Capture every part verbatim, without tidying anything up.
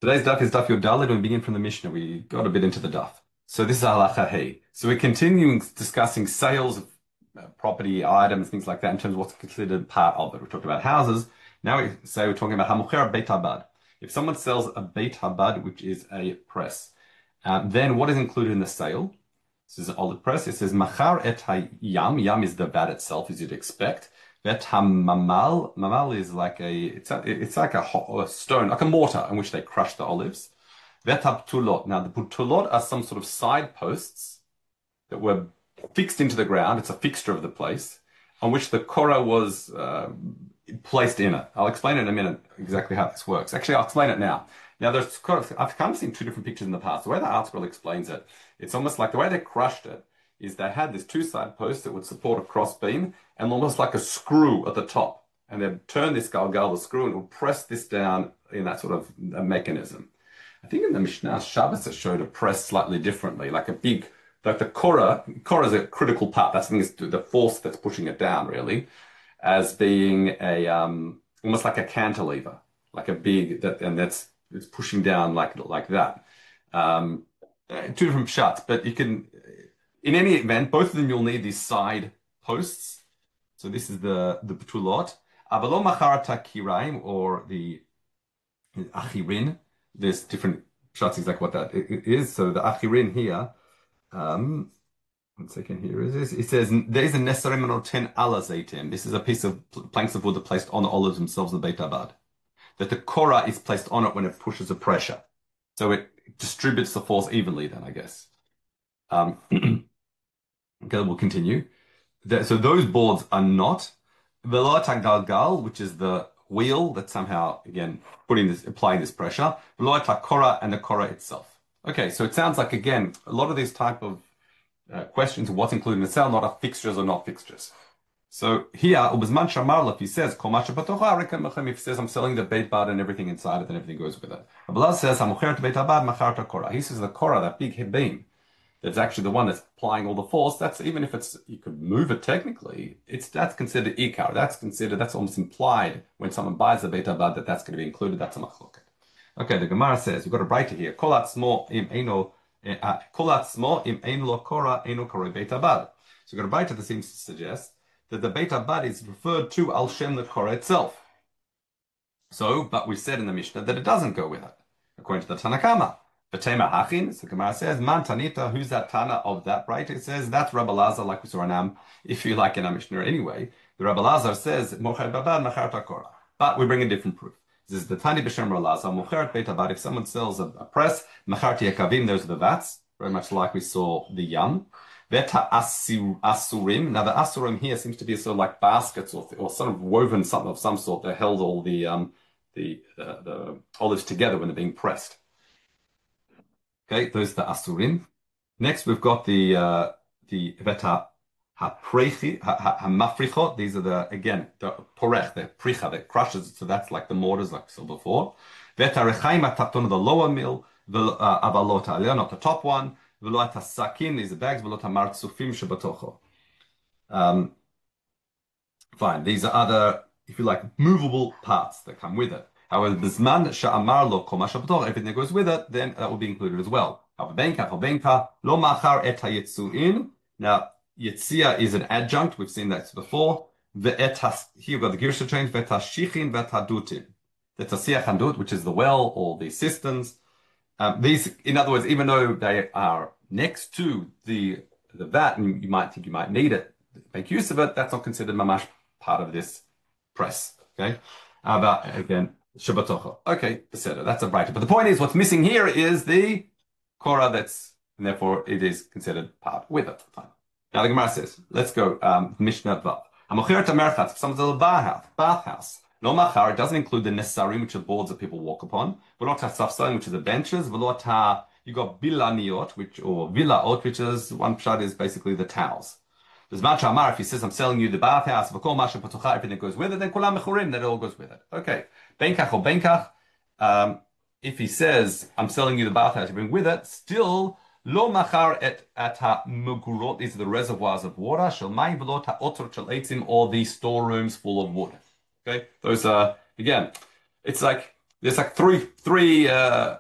Today's daf is daf Yod Daled, and we begin from the Mishnah. We got a bit into the daf. So this is halacha hey. So we're continuing discussing sales of uh, property, items, things like that in terms of what's considered part of it. We talked about houses. Now we say we're talking about hamucher beit habad. If someone sells a beit habad, which is a press, um, then what is included in the sale? This is an olive press. It says machar et hayam. Yam is the vat itself, as you'd expect. Vet hamamal. Mamal is like a it's a, it's like a, a stone, like a mortar in which they crush the olives. Vet habtulot. Now the butulot are some sort of side posts that were fixed into the ground. It's a fixture of the place on which the korah was uh, placed in it. I'll explain in a minute exactly how this works. Actually, I'll explain it now. Now, there's I've kind of seen two different pictures in the past. The way the article explains it, it's almost like the way they crushed it is they had this two-side post that would support a cross beam and almost like a screw at the top. And they'd turn this galgal, the screw, and it would press this down in that sort of a mechanism. I think in the Mishnah Shabbos it showed a press slightly differently, like a big, like the korah. Korah is a critical part. That's the thing, is the force that's pushing it down, really, as being a um, almost like a cantilever, like a big that, and that's it's pushing down like like that. Um, two different shots, but you can, in any event, both of them you'll need these side posts. So this is the the betulot. Avalo macharata kiraim, or the achirin. There's different shots exactly what that is. So the achirin here. Um, one second, here it is. It says there is a nesarim or ten alazaitim. This is a piece of planks of wood that placed on the olives themselves, the beit habad. That the korah is placed on it when it pushes the pressure. So it distributes the force evenly then, I guess. Um, okay, we'll continue. The, so those boards are not velot galgal, which is the wheel that somehow, again, putting this, applying this pressure. Velot korah, and the korah itself. Okay, so it sounds like, again, a lot of these type of uh, questions of what's included in the sale, not are fixtures or not fixtures. So here, Ubizman Shamar, if he says, if he says, I'm selling the beit bad and everything inside it, and everything goes with it. Abelaz says, he says the korah, that big beam, that's actually the one that's applying all the force. That's, even if it's, you could move it technically, it's, that's considered ikar. That's considered, that's almost implied when someone buys the beit bad that that's going to be included. That's a machloket. Okay, the Gemara says, we've got a writer here, kolat smo im eno, kolat smo im ein lo korah, eno korah beit bad. So we've got a writer that seems to suggest that the beit habad is referred to al shem the korah itself. So, but we said in the Mishnah that it doesn't go with it, according to the Tanakama. V'tema hachin, so the Gemara says, man tanita, who's that Tana of that writer? It says, that's Rabbi Lazar, like we saw in Am, if you like in our Mishnah anyway. The Rabbi Lazar says, mocher babad, machar korah. But we bring a different proof. This is the Tani b'shem Rabbi Lazar, mocher beit habad, if someone sells a, a press, machar yakavim, those are the vats, very much like we saw the yam. Veta asurim. Now the asurim here seems to be sort of like baskets or, or sort of woven something of some sort that held all the um the, the the olives together when they're being pressed. Okay, those are the asurim. Next we've got the uh, the veta haprechi hamafrichot. These are the again the porech, the pricha that crushes. So that's like the mortars like we saw before. Veta rechaim ataton, the lower mill. The uh, avalot aleh, not the top one. V'lo sakin, these are bags. V'lo martzufim shebatocho. Um, fine. These are other, if you like, movable parts that come with it. However, bisman sha'amar lo kol ma shebatocho, everything that goes with it, then that will be included as well. Havabenka, havabenka, lo machar et hayitzuin. Now, yitzia is an adjunct. We've seen that before. Ve'et has, here we've got the girsha change. Ve'et hashichin ve'et hadutin. The tasiach handut, which is the well or the cisterns. Um, these, in other words, even though they are next to the the vat, and you might think you might need it, make use of it, that's not considered mamash part of this press. Okay, uh, but again, shabbatocha. Okay, beseder. That's a brighter. But the point is, what's missing here is the korah. That's, and therefore it is considered part with it. Fine. Now the Gemara says, let's go. Um, Mishnah Vav. Hamocheret hamerchatz. Someone's a bathhouse. Bathhouse. No machar, it doesn't include the nesarim, which are boards that people walk upon. V'lot ha-safsalim, which are the benches. V'lot ha, you got bilaniot, which, or vilaot, which is, one pshat is basically the towels. There's Macha Amar, if he says, I'm selling you the bathhouse, v'kol masha patucha, everything that goes with it, then kulam mechurim, that all goes with it. Okay. Benkach or benkach, um, if he says, I'm selling you the bathhouse, you bring with it, still, lo machar et at ha-mugurot, these are the reservoirs of water, shel mayim v'lot ha-otor shel eitzim, or the storerooms full of wood. Okay, those are, again, it's like there's like three three uh,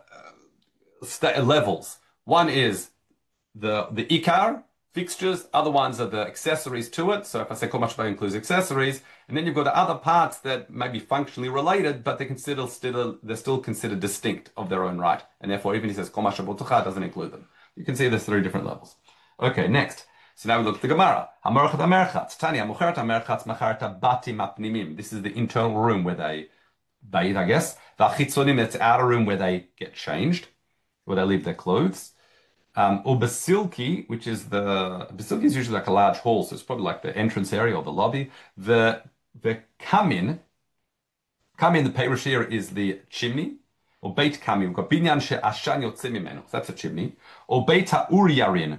sta- levels. One is the the ikar fixtures, other ones are the accessories to it. So if I say kol mashba includes accessories, and then you've got the other parts that may be functionally related, but they consider still they're still considered distinct of their own right, and therefore even if he says kol mashba b'tucha, it doesn't include them. You can see there's three different levels. Okay, next. So now we look at the Gemara. Hamerchat amerchat tani hamucheret amerchat macharta batim apnimim. This is the internal room where they bathe, I guess. The chitzonim, it's outer room where they get changed, where they leave their clothes. Um, or basilki, which is the basilki is usually like a large hall, so it's probably like the entrance area or the lobby. The the kamin, kamin, the perushir is the chimney, or beit kamin. We've got binyan she'ashan yotzeh mimenu. That's a chimney. Or beit ha'uryarin.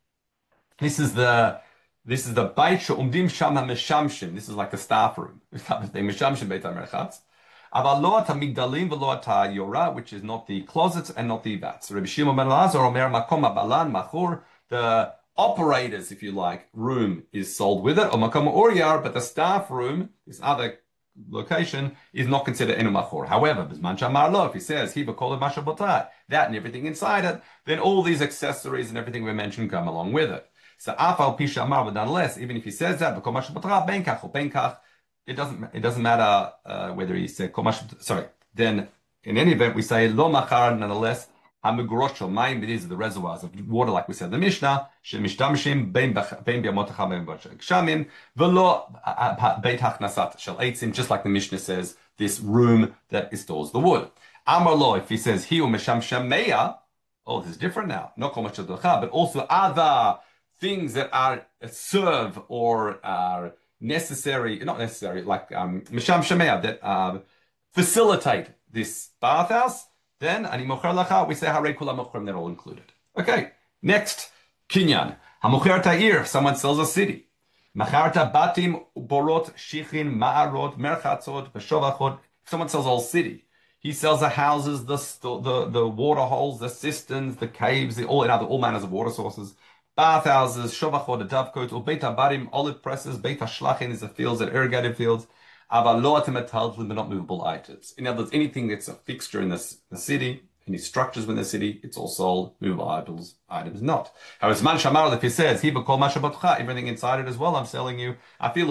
This is the this is the beit she'umdim sham ha'meshamshim. This is like the staff room. Meshamshim beit ha'merchatz. Aval lo at migdalim v'lo at yora, which is not the closets and not the vats. Rabbi Shimon ben Elazar omer makom balan machur. The operators, if you like, room is sold with it, or makom oryar, but the staff room, this other location, is not considered enu machur. However, bisman shamar lo, if he says he b'kol mashabotai, that and everything inside it, then all these accessories and everything we mentioned come along with it. So afal pisha amar, but nonetheless, even if he says that b'kol mashabotai benkach or benkach. It doesn't. It doesn't matter uh, whether he said komash. Sorry. Then, in any event, we say lo machar. Nonetheless, hamigurosho mayim. These are the reservoirs of water, like we said in the Mishnah. Shemishdamshim bein bein biamotacha bein b'shamim velo beit hachnasat shel eitzim. Just like the Mishnah says, this room that stores the wood. Amar lo. If he says he umesham shameya, oh, this is different now. Not komash docha, but also other things that are serve or are necessary, not necessary, like um, misham shemea, that uh, facilitate this bathhouse, then ani mocher lacha, we say harei kula mocherim, they're all included. Okay, next, kinyan. Hamocher ta'ir, someone sells a city. Macharta batim, borot, shichin, ma'arot, merchatzot, veshovachot. If someone sells a whole city, he sells the houses, the the the water holes, the cisterns, the caves, the all in other all manners of water sources. Bathhouses, shovachot, the dovecotes, or beit barim, olive presses, beit shlachin is the fields and irrigated fields, avalot metaltlin, but not movable items. In other words, anything that's a fixture in this, the city, any structures within the city, it's all sold. Movable items, items not. However, man shamar, if he says, he b'kol mashabotcha, everything inside it as well, I'm selling you. I feel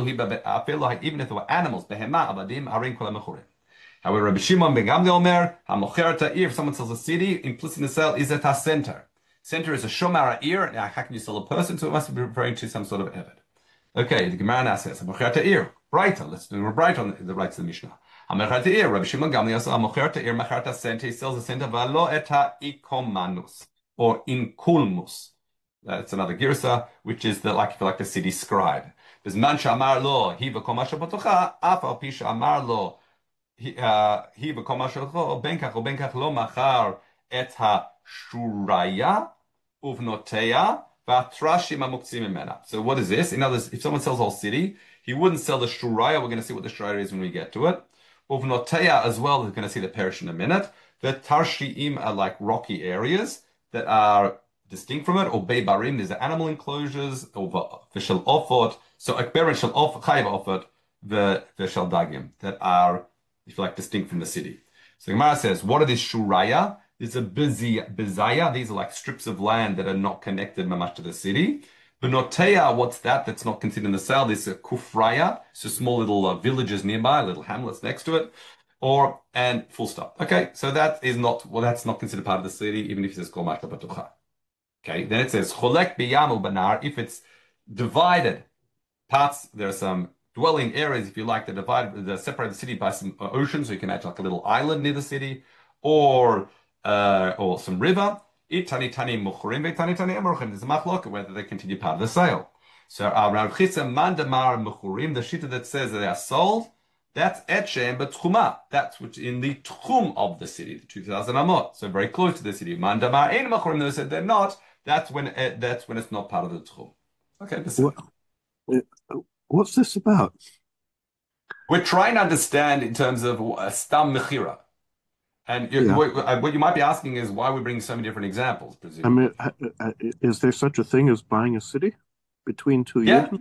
even if there were animals, behema, abadim, harim kol mechurim. However, Rabbi Shimon ben Gamliel omer, hamocher ta'ir, if someone sells a city, implicit in the sale is at a center. Center is a shomar ir. Now, how can you sell a person? So it must be referring to some sort of eved. Okay, the Gemara now says, "Hamocher ir." Brighter. Let's do a bright on the, the rights of the Mishnah. Hamocher ir. Rabbi Shimon Gamliel says, "Hamocher ir macharta center." He sells a center v'lo eta ikomanus or inkulmus. That's another girsa, which is the like if you like the city scribe. There's man shamar lo he v'komasha b'tocha afal pisha amar lo he v'komasha b'tocha benkach or benkach lo machar et ha shuraya. So what is this? In other words, if someone sells a whole city, he wouldn't sell the shuraya. We're going to see what the shuraya is when we get to it. Uvnoteya as well, we're going to see the perish in a minute. The tarshiim are like rocky areas that are distinct from it, or beibarim, there's the animal enclosures, or v'shel ofot, so akber shel of chayiv ofot, the v'shel dagim, that are, if you like, distinct from the city. So the Gemara says, what are these shuraya? There's a busy bizaya. These are like strips of land that are not connected much to the city. Benoteya, what's that? That's not considered in the sale. There's a kufraya. It's just small little uh, villages nearby, little hamlets next to it. Or, and full stop. Okay, so that is not, well, that's not considered part of the city, even if it says kol mashta b'tucha. Okay, then it says cholek biyamu banar. If it's divided parts, there are some dwelling areas, if you like, that divide, that separate the city by some ocean, so you can imagine like a little island near the city, or Uh, or some river. Itani tani muchrim ve'tani tani amorchim. There's a machlok whether they continue part of the sale. So our Rav Chitza mandamar muchurim, the shita that says that they are sold, that's etchem but tchuma. That's which in the tchum of the city, the two thousand amot. So very close to the city. Mandamar ein muchurim. They said they're not. That's when it, that's when it's not part of the tchum. Okay. What, what's this about? We're trying to understand in terms of uh, stam mechira. And Yeah. what, what you might be asking is why we bring so many different examples, I presumably. mean, is there such a thing as buying a city between two Yeah, years?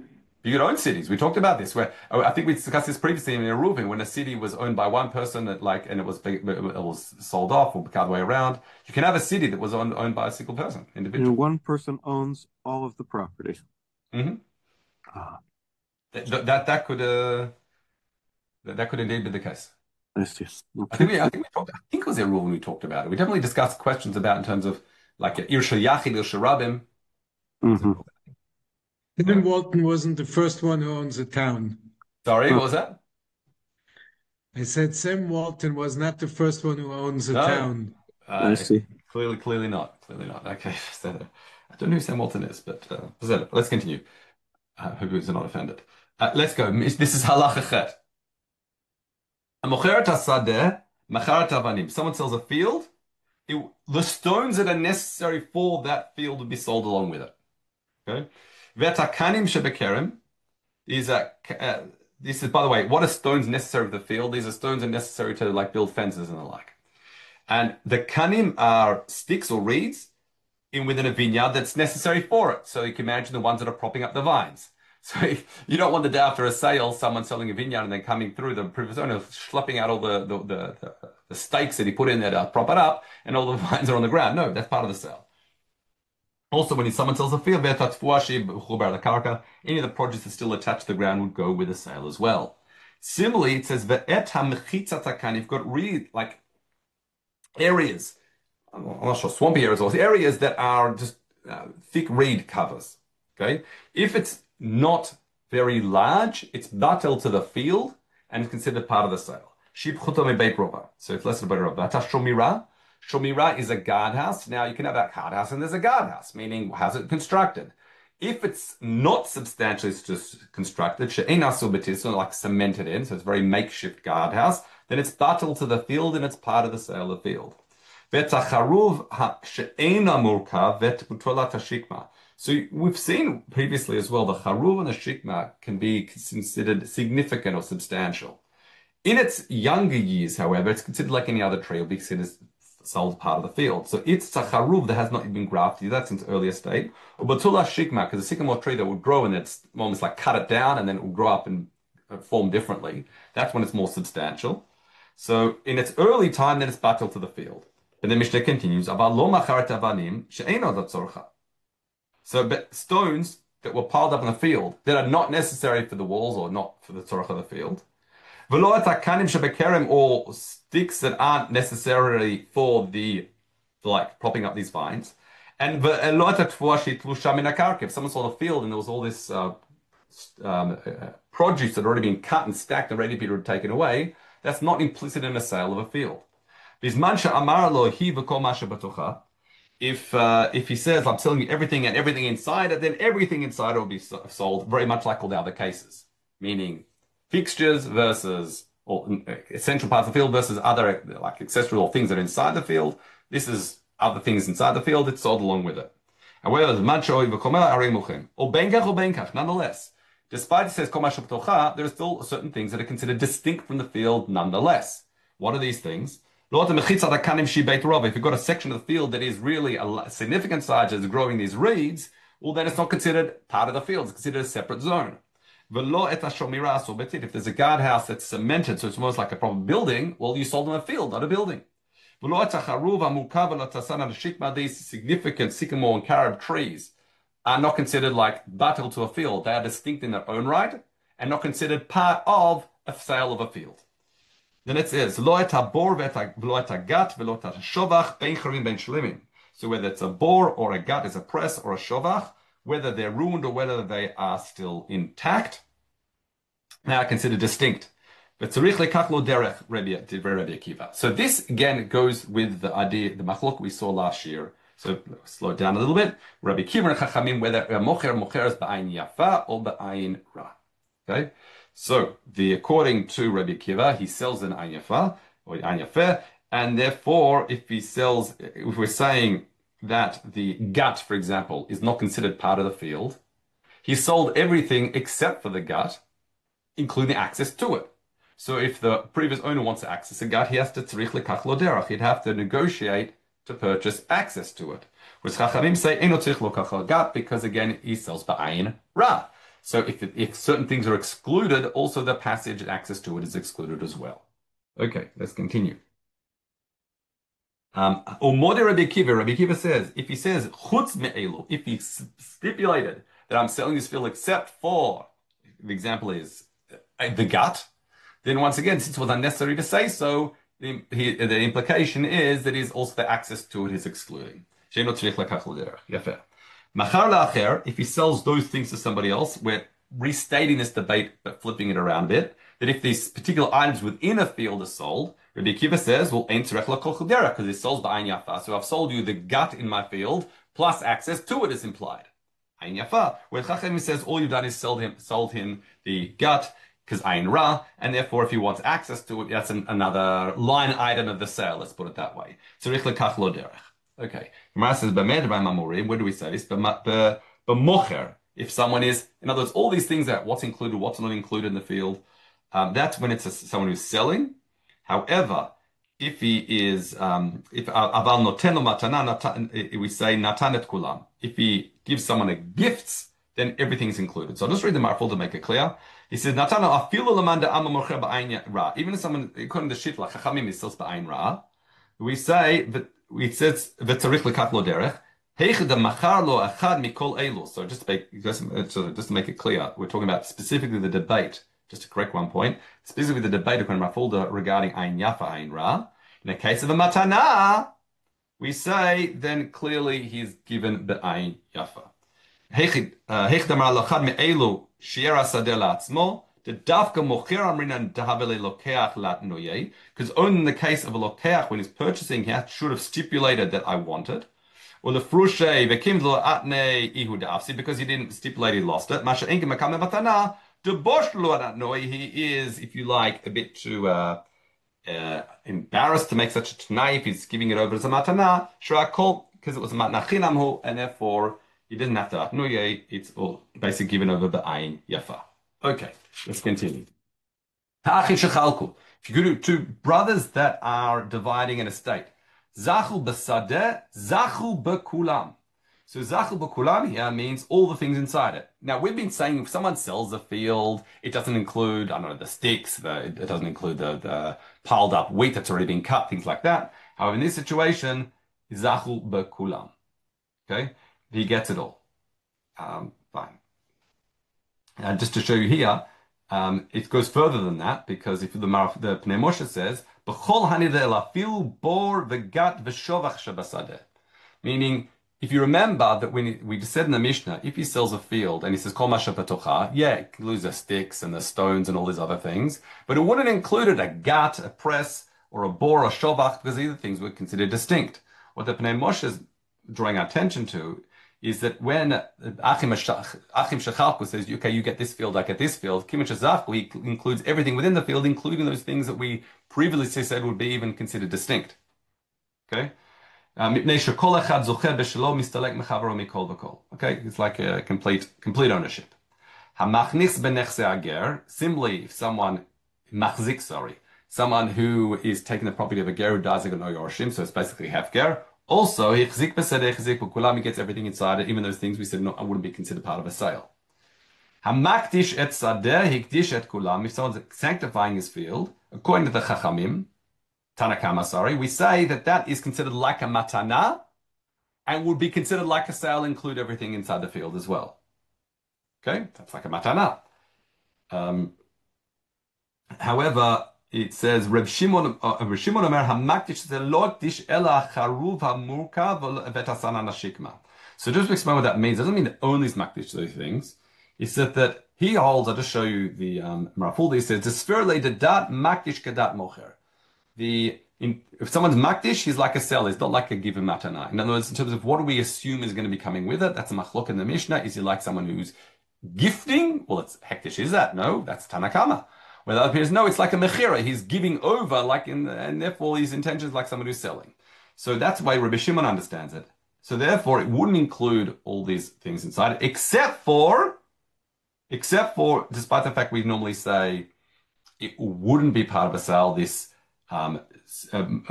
You could own cities. We talked about this. Where oh, I think we discussed this previously in Eruvin, when a city was owned by one person, that like, and it was it was sold off or the other way around. You can have a city that was owned, owned by a single person, You know, individual. one person owns all of the property. hmm Ah, That, that that could uh, that, that could indeed be the case. I see. I Okay. think we I think we talked. I think it was Eruvin we talked about it. We definitely discussed questions about in terms of like Irsha Yachid, Irsha Rabim. hmm Tim Walton wasn't the first one who owns a town. Sorry, Oh, what was that? I said Sam Walton was not the first one who owns a No. town. I Uh, see. clearly, clearly not. Clearly not. Okay. So, I don't know who Sam Walton is, but uh, so let's continue. I hope you're not offended. Uh, let's go. This is halacha chet. Someone sells a field. It, the stones that are necessary for that field would be sold along with it. Okay. Vetakanim shebekerem is a. Uh, this is, by the way, what are stones necessary for the field? These are stones that are necessary to like build fences and the like. And the kanim are sticks or reeds in within a vineyard that's necessary for it. So you can imagine the ones that are propping up the vines. So if you don't want the day after a sale, someone selling a vineyard and then coming through the previous owner, schlepping out all the, the, the, the, the stakes that he put in there to prop it up, and all the vines are on the ground. No, that's part of the sale. Also, when someone sells a field, any of the produce that's still attached to the ground would go with the sale as well. Similarly, it says, you've got really like areas, I'm not sure, swampy areas, or areas that are just uh, thick reed covers. Okay, if it's not very large, it's batel to the field and considered part of the sale. So it's less about Rava. Shomira. Shomira is a guardhouse. Now you can have that guardhouse and there's a guardhouse, meaning how's it constructed? If it's not substantially just constructed, so like cemented in, so it's very makeshift guardhouse, then it's batel to the field and it's part of the sale of the field. So we've seen previously as well, the charuv and the shikma can be considered significant or substantial. In its younger years, however, it's considered like any other tree, will be considered sold part of the field. So it's a charuv that has not been grafted, that's in its earlier state. Or batula shikma, because a sycamore tree that would grow and it's almost like cut it down and then it will grow up and form differently. That's when it's more substantial. So in its early time, then it's batel to the field. But then Mishnah continues, so but stones that were piled up in the field that are not necessary for the walls or not for the tzorach of the field, or sticks that aren't necessarily for the for like propping up these vines, and if someone saw the field and there was all this uh, um, uh, produce that had already been cut and stacked and ready to be taken away, that's not implicit in a sale of a field. If uh, if he says, I'm selling you everything and everything inside it, then everything inside it will be sold, very much like all the other cases. Meaning fixtures versus or essential parts of the field versus other like accessory or things that are inside the field. This is other things inside the field, it's sold along with it. However, or benkach or benkach, nonetheless. Despite it says kol masha b'tocha, there are still certain things that are considered distinct from the field nonetheless. What are these things? If you've got a section of the field that is really a significant size as growing these reeds, well, then it's not considered part of the field. It's considered a separate zone. If there's a guardhouse that's cemented, so it's almost like a proper building, well, you sold them a field, not a building. These significant sycamore and carob trees are not considered like batel to a field. They are distinct in their own right and not considered part of a sale of a field. Then it says, so whether it's a bor or a gut is a press or a shovach, whether they're ruined or whether they are still intact, they are considered distinct. So this again goes with the idea, the machlok we saw last year. So slow it down a little bit. Rabbi Kiva and Chachamim, whether mocher mocher is ba'ayin yafa or ba'ayin ra. Okay. So, the according to Rabbi Kiva, he sells an ayin yafa or ayin yafeh, and therefore, if he sells, if we're saying that the gut, for example, is not considered part of the field, he sold everything except for the gut, including access to it. So, if the previous owner wants to access a gut, he has to tzrich lekach lo derech. He'd have to negotiate to purchase access to it. Whereas Chachamim say eno tzrich lo kach lo gut because again he sells ba'ayin ra. So if, it, if certain things are excluded, also the passage and access to it is excluded as well. Okay, let's continue. Um, Umode Rabbi Akiva, Rabbi Akiva says, if he says, chutz me'elu, if he stipulated that I'm selling this field except for, the example is uh, the gut, then once again, since it was unnecessary to say so, the, he, the implication is that is also the access to it is excluding. Machar la'acher, if he sells those things to somebody else, we're restating this debate but flipping it around a bit, that if these particular items within a field are sold, Rabbi Akiva says, well, ein tzarech lakol chudera, because it sells ba'ayin yafa. So I've sold you the gut in my field, plus access to it is implied. Ayin yafa. Where Chachamim says, all you've done is sold him, sold him the gut, because ayin ra, and therefore if he wants access to it, that's an, another line item of the sale, let's put it that way. Tzarech lekach lo derech. Okay. Gemara says, b'med b'mamurim, where do we say this? B'mocher, if someone is, in other words, all these things that what's included, what's not included in the field, um, that's when it's a, someone who's selling. However, if he is, um, if aval noten lo matana, we say natan et kulam. If he gives someone a gift, then everything's included. So I'll just read the Marful to make it clear. He says, natana afilu lamanda amma morcher ba'ayin ra. Even if someone, according to Shitla, Chachamim is sells ba'ayin ra, we say that it says v'tzarich lekach lo derech. Heichad machar lo achad mikol elu. So just to make just, just to make it clear, we're talking about specifically the debate. Just to correct one point, specifically the debate of Rafulda regarding Ayin Yafa, Ayin Ra. In the case of a matana, we say then clearly he's given the Ayin Yafa. Hech damar lachad me'elu shiera sadeh la'atzmo, the dafka mocher amrinan dahavele lokeach latnoye, because only in the case of a lokeach, when he's purchasing, he should have stipulated that I want it. Or the frushe vekim lo atne ihu da'afsi, because he didn't stipulate he lost it. Masha enke makam matana. He is, if you like, a bit too uh, uh, embarrassed to make such a tanai if he's giving it over as a matana. Shrakol, because it was a matna chinamhu, and therefore he didn't have to atnuye. It's all basically given over the ayin yafa. Okay, let's continue. If you go to two brothers that are dividing an estate, zachu b'sadeh, zachu b'kulam. So Zachul B'Kulam here means all the things inside it. Now, we've been saying if someone sells a field, it doesn't include, I don't know, the sticks, the, it doesn't include the, the piled up wheat that's already been cut, things like that. However, in this situation, Zachul B'Kulam. Okay? He gets it all. Um, fine. And just to show you here, um, it goes further than that, because if the, the Pnei Moshe says, B'chol hanideh lafil bor v'gat v'shovach shabasadeh. Meaning, if you remember that when we just said in the Mishnah, if he sells a field and he says kol masha b'tocha, yeah, it includes the sticks and the stones and all these other things, but it wouldn't include a gat, a press, or a bor, or shovach, because these things were considered distinct. What the Pnei Moshe is drawing our attention to is that when Achim Shechalku says, okay, you get this field, I get this field, Kim Shechachku, he includes everything within the field, including those things that we previously said would be even considered distinct. Okay? Okay, it's like a complete complete ownership. Similarly, if someone machzik, sorry, someone who is taking the property of a ger who dies like no yorshim, so it's basically half ger. Also, he gets everything inside it, even those things we said no, wouldn't be considered part of a sale. If someone's sanctifying his field, according to the Chachamim, Tanakama, sorry, we say that that is considered like a matana and would be considered like a sale, include everything inside the field as well. Okay, that's like a matana. Um, however, it says Reb Shimon Reb Shimon Omer hamakdish zelot dish ela charuv hamurkav v'tasana nashikma. So just to explain what that means, it doesn't mean that only is makdish those things. He said that he holds. I'll just show you the um, Marafuldi. He says desferle dedat makdish kadat mocher. The in, if someone's makdish, he's like a sell. He's not like a given matana. In other words, in terms of what do we assume is going to be coming with it, that's a machlok in the Mishnah. Is he like someone who's gifting? Well, it's hektish. Is that no? That's Tanakama. Where that appears, no, it's like a mechira. He's giving over, like in, and therefore his intention is like someone who's selling. So that's why Rabbi Shimon understands it. So therefore, it wouldn't include all these things inside it, except for, except for, despite the fact we normally say it wouldn't be part of a sale. This um,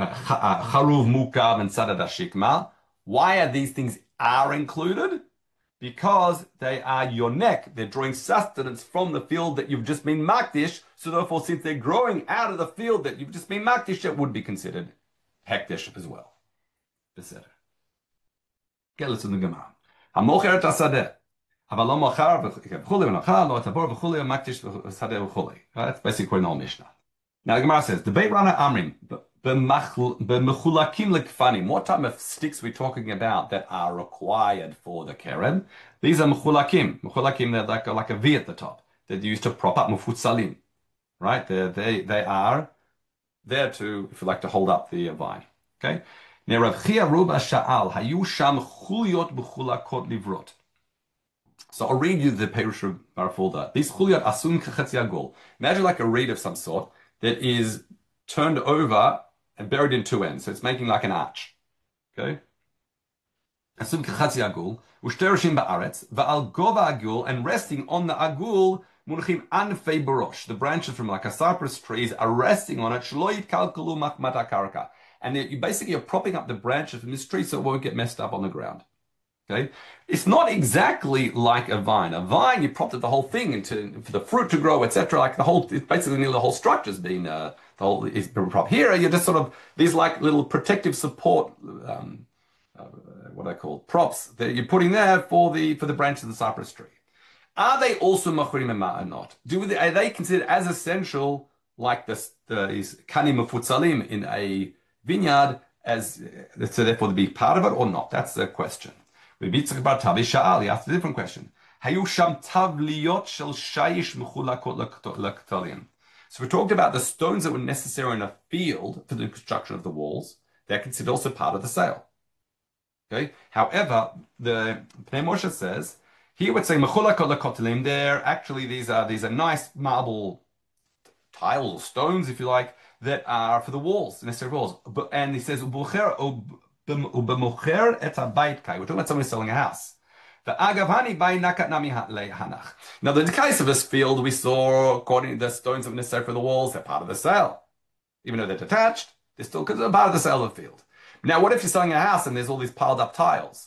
charuv mukav and sadad shikma. Why are these things are included? because they are your neck. They're drawing sustenance from the field that you've just been makdish. So therefore, since they're growing out of the field that you've just been makdish, it would be considered hekdesh as well. Beseder. Okay, let's do the Gemara. Hamocher et hasadeh. אבל לא מוכר וכולי ונאכל, לא תבור וכולי, ומקדיש ושדה וכולי. That's basically according to the Mishnah. Now the Gemara says, the Beit Rana Amrim, b'mechulakim lekfanim. What type of sticks are we talking about that are required for the keren? These are mechulakim. Mechulakim, they're like a, like a V at the top. They're used to prop up mufutsalim. Right? They're, they they are there to, if you like, to hold up the vine. Okay? Now Rav Chia Ruba Sha'al, hayu sham chuliot b'chulakot livrot. So I'll read you the Perush of Barafulda. These chuliyot asun kachetzi agul. Imagine like a reed of some sort that is turned over and buried in two ends. So it's making like an arch. Okay? Asun kachetzi agul. Ushtereshim ba'aretz. Va'al gova agul. And resting on the agul, munchim anfei barosh. The branches from like a cypress trees are resting on it. Shlo yitkalkalu machmat hakarka. And you basically are propping up the branches from this tree so it won't get messed up on the ground. Okay, it's not exactly like a vine. A vine, you propped up the whole thing into for the fruit to grow, et cetera. Like the whole, it's basically nearly the whole structure's been uh, the whole is propped. Here, you're just sort of these like little protective support, um, uh, what I call props that you're putting there for the for the branch of the cypress tree. Are they also machurim ema or not? Do they, are they considered as essential like this these kanim mufutsalim in a vineyard as so therefore to be part of it or not? That's the question. He asked a different question. So we talked about the stones that were necessary in a field for the construction of the walls. They're considered also part of the sale. Okay. However, the Pnei Moshe says he would say they're actually these are these are nice marble tiles or stones, if you like, that are for the walls, necessary walls. And he says we're talking about somebody selling a house. Now, in the case of this field, we saw, according to the stones that were necessary for the walls, they're part of the sale. Even though they're detached, they're still considered part of the sale of the field. Now, what if you're selling a house and there's all these piled up tiles?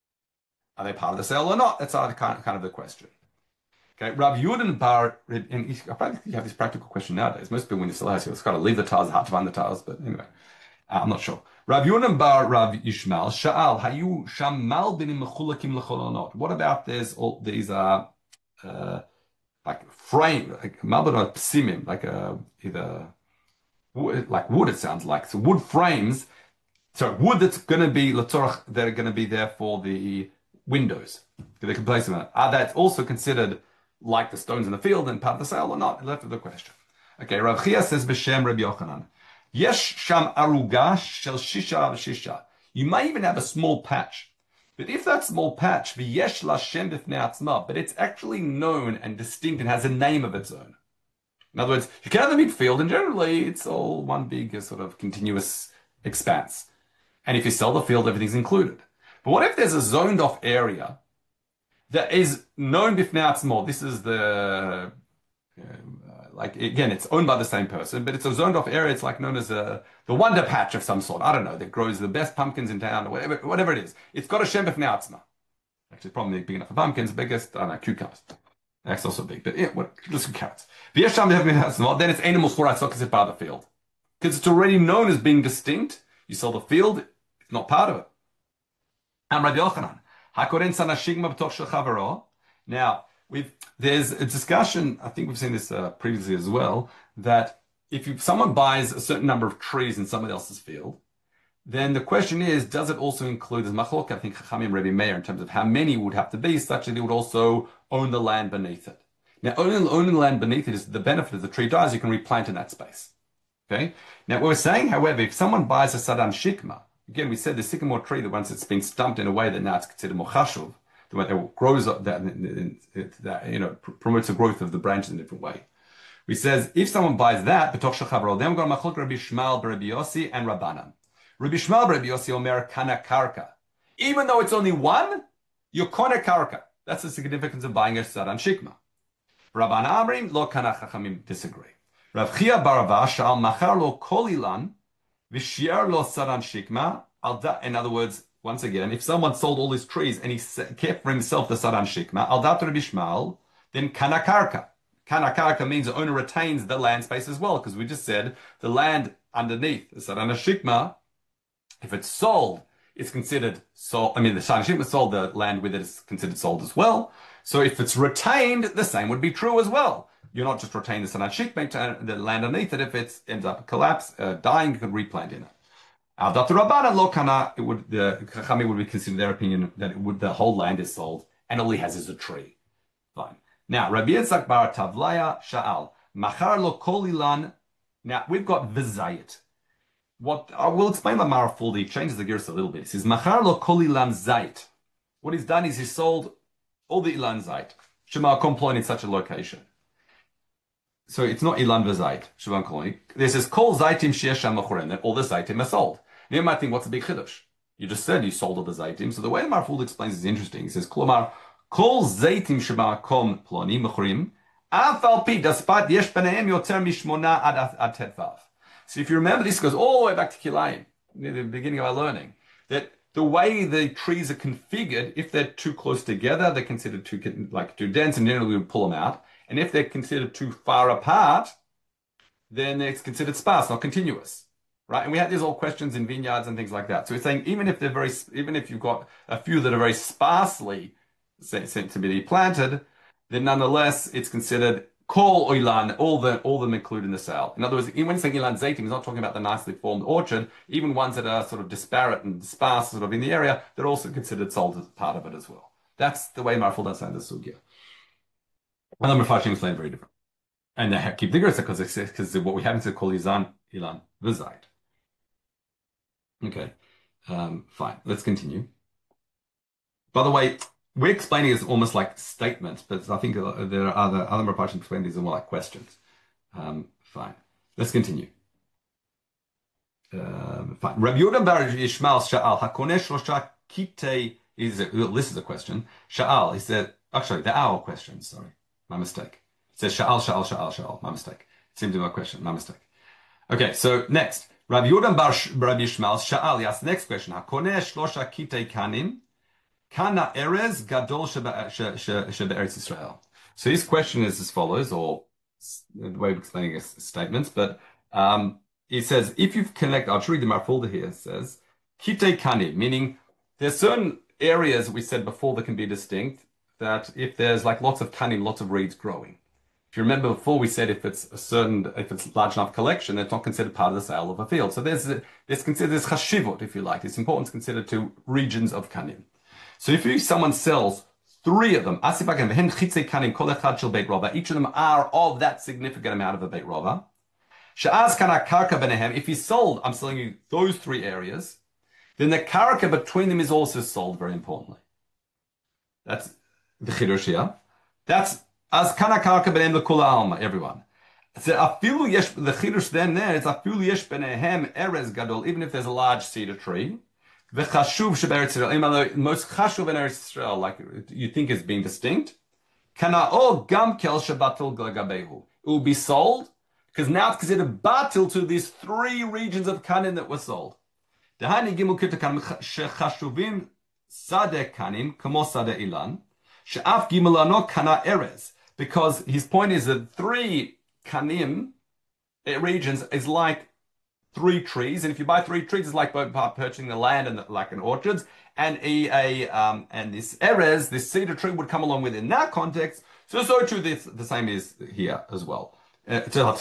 Are they part of the sale or not? That's kind of the question. Okay, Rav Yudin Bar, and I probably you have this practical question nowadays. Most people, when you sell a house, you've got to leave the tiles, hard to find the tiles, but anyway. Uh, I'm not sure. Rav Yonam Bar Rav Yishmael Sha'al Hayu Shamal Binim Mechulakim L'Cholonot. What about there's all these are uh, uh, like frame like Malbon Psimim, like a either wood, like wood it sounds like. So wood frames, so wood that's gonna be Latorach, that are gonna be there for the windows. They can place them in it. Are that also considered like the stones in the field and part of the sale or not? Left with the question. Okay, Rav Chia says B'Shem Rabbi Yochanan. Yesh sham aruga shel shisha v'shisha. You may even have a small patch, but if that small patch v'yesh la shem b'fnei atzma, but it's actually known and distinct and has a name of its own. In other words, you can have a big field, and generally it's all one big uh, sort of continuous expanse. And if you sell the field, everything's included. But what if there's a zoned off area that is known b'fnei atzma? This is the uh, Like, again, it's owned by the same person, but it's a zoned off area. It's like known as a, the wonder patch of some sort. I don't know, that grows the best pumpkins in town or whatever, whatever it is. It's got a Shem B'fnei Atzma. Actually, it's probably big enough for pumpkins, biggest, I don't know, cucumbers. That's also big, but yeah, what, just carrots. Then it's animal chura, it's not considered part of the field. Because it's already known as being distinct. You sell the field, it's not part of it. Am Rabbi Yochanan. Hakoren sana shigma b'toch shel chavaro. Now, We've, there's a discussion, I think we've seen this uh, previously as well, that if you, someone buys a certain number of trees in someone else's field, then the question is, does it also include, as machlok, I think Chachamim Rebbe Meir, in terms of how many would have to be, such that they would also own the land beneath it. Now, owning, owning the land beneath it is the benefit. If the tree dies, you can replant in that space. Okay? Now, we're saying, however, if someone buys a Sadan Shikma, again, we said the sycamore tree, that once it's been stumped in a way that now it's considered more chashuv, that grows that, that you know promotes the growth of the branches in a different way. We says if someone buys that, then we're going to machlok Rabbi Shmuel, Rabbi Yossi, and Rabbanan. Rabbi Shmuel, Rabbi Yossi, Omer kana karka. Even though it's only one, you're kana karka. That's the significance of buying a sadan shikma. Rabban Amrim lo kana chachamim disagree. Rav Chia Barava shal machar lo kolilan v'shier lo sadan shikma. In other words, once again, if someone sold all his trees and he kept for himself the Saran Shikma, al dat Rabbi Shmuel, then Kanakarka. Kanakarka means the owner retains the land space as well, because we just said the land underneath the Saran Shikma, if it's sold, it's considered sold. I mean, the Saran Shikma sold, the land with it is considered sold as well. So if it's retained, the same would be true as well. You're not just retaining the Saran Shikma, the land underneath it. If it ends up collapse, uh, dying, you can replant in it. Al dat Rabbanan lo kana, it would the Chachamim would be considered their opinion that it would the whole land is sold and all he has is a tree. Fine. Now Rabbi Yitzchak bar Tavlaya Sha'al Machar lo kolilan. Now we've got v'zayit. What I will explain the Marafuldi. He changes the gears a little bit. He says Machar lo kolilan zayit. What he's done is he sold all the ilan zayit. Shema komploin in such a location. So it's not ilan v'zayit. Shema komploin. This is kol zaytim she'esham machorem. That all the zaytim are sold. You might think, what's the big chiddush? You just said you sold all the zaytim. So the way Marful explains is interesting. He says, Klomar, kol zaytim sheba'akom ploni mechurim, af al pi daspat yesh benehem yoter mishmona ad tetvav. So if you remember, this goes all the way back to Kilayim, near the beginning of our learning, that the way the trees are configured, if they're too close together, they're considered too, like, too dense, and generally we would pull them out. And if they're considered too far apart, then it's considered sparse, not continuous. Right, and we had these all questions in vineyards and things like that. So it's saying even if they're very, even if you've got a few that are very sparsely sent to be planted, then nonetheless it's considered kol oilan, all the all them included in the sale. In other words, when he's saying ilan zaytim, he's not talking about the nicely formed orchard. Even ones that are sort of disparate and sparse, sort of in the area, they're also considered sold as part of it as well. That's the way Marful does say the sugya. And then Mefashim explain very different. And they keep the gersa because because what we haven't said kol ilan ilan v'zayit. Okay, um, fine. Let's continue. By the way, we're explaining this almost like statements, but I think there are other other Rapashim explaining these are more like questions. Um, fine. Let's continue. Um, fine. Rabbi Yehuda bar Yishmael Sha'al Hakoneh Shlosha Kitei is well, this is a question. Sha'al, he said. Actually, they're our questions. Sorry, my mistake. It says Sha'al Sha'al Sha'al Sha'al. My mistake. It seemed to be my question. My mistake. Okay, so next. Rabbi Yehuda bar Rabbi Yishmael Sha'al asks the next question. Hakoneh shlosha kitei kanim, kana erez gadol shebe'eretz Yisrael. So his question is as follows, or the way of explaining his statements, but um, he says, if you connect, I'll read the Marfulda here, it says, kitei kanim, meaning there's certain areas we said before that can be distinct, that if there's like lots of kanim, lots of reeds growing. If you remember before, we said if it's a certain, if it's large enough collection, it's not considered part of the sale of a field. So there's there's considered this chashivot, if you like. It's important to consider two regions of kanim. So if you, someone sells three of them, each of them are of that significant amount of a beit rova. If he sold, I'm selling you those three areas, then the karka between them is also sold. Very importantly, that's the chidush here. That's as kana karka benem lekula alma, everyone. So afilu yesh, the chidush then there is afilu yesh benehem erez gadol, even if there's a large cedar tree. The chashuv sheberetz Yisrael, most chashuv in Eretz Yisrael, like you think is being distinct. Kana o gam kel shebatil glagabehu. It will be sold because now it's considered batil to these three regions of kanim that were sold. Dehani gimul kitakan shechashuvim sadeh kanim kamo sadeh ilan she'af gimulano kana erez. Because his point is that three kanim regions is like three trees, and if you buy three trees, it's like purchasing the land and the, like an orchards, and a, a um and this erez, this cedar tree would come along with in that context. So so too this the same is here as well. Um,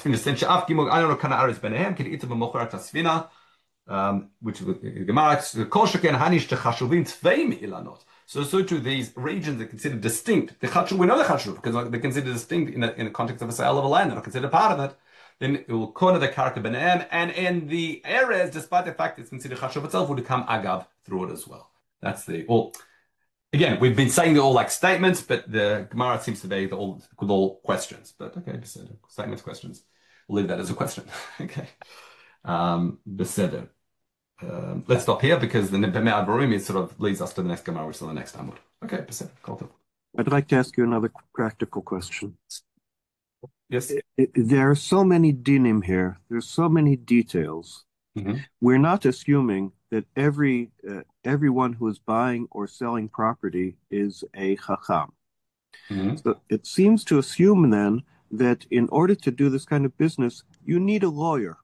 which Gemara kol sheken hanish techashuvim tveim ilanot. So, so too, these regions are considered distinct. The chashuv, we know the chashuv because they're considered distinct in, a, in the context of a sale of a land. They're not considered part of it. Then it will corner the karka benehem, and in the areas, despite the fact it's considered chashuv itself, will become agav through it as well. That's the all. Again, we've been saying they're all like statements, but the Gemara seems to be all with all questions. But okay, beseder. Statements, questions. We'll leave that as a question. Okay, um, beseder. Um, let's stop here because the B'me'ad Barim sort of leads us to the next Gemara, which is on the next Amud. Okay, beseder. I'd like to ask you another practical question. Yes. It, it, there are so many dinim here. There's so many details. Mm-hmm. We're not assuming that every uh, everyone who is buying or selling property is a chacham. Mm-hmm. So it seems to assume then that in order to do this kind of business, you need a lawyer.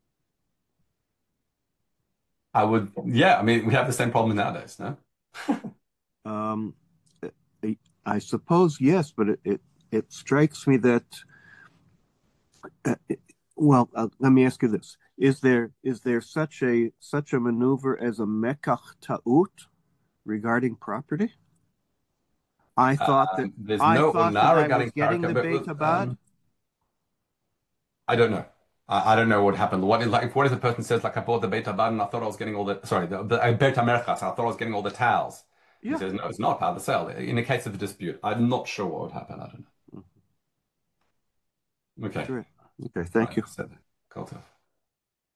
I would, yeah, I mean, we have the same problem nowadays, no? Um, I, I suppose yes, but it, it, it strikes me that, uh, it- well, uh, let me ask you this. Is there is there such a such a maneuver as a mekach ta'ut regarding property? I thought that Um, there's I no thought that una I was regarding getting karka, the but Beit with, Habad. um, I don't know. I, I don't know what happened. What is like? What if the person says like I bought the Beit Habad and I thought I was getting all the sorry the, the uh, Beit Hamerchas, I thought I was getting all the towels. He Yeah. says no, it's not part of the sale. In a case of a dispute, I'm not sure what would happen. I don't know. Okay, Sure. Okay, thank right, you. said Cool.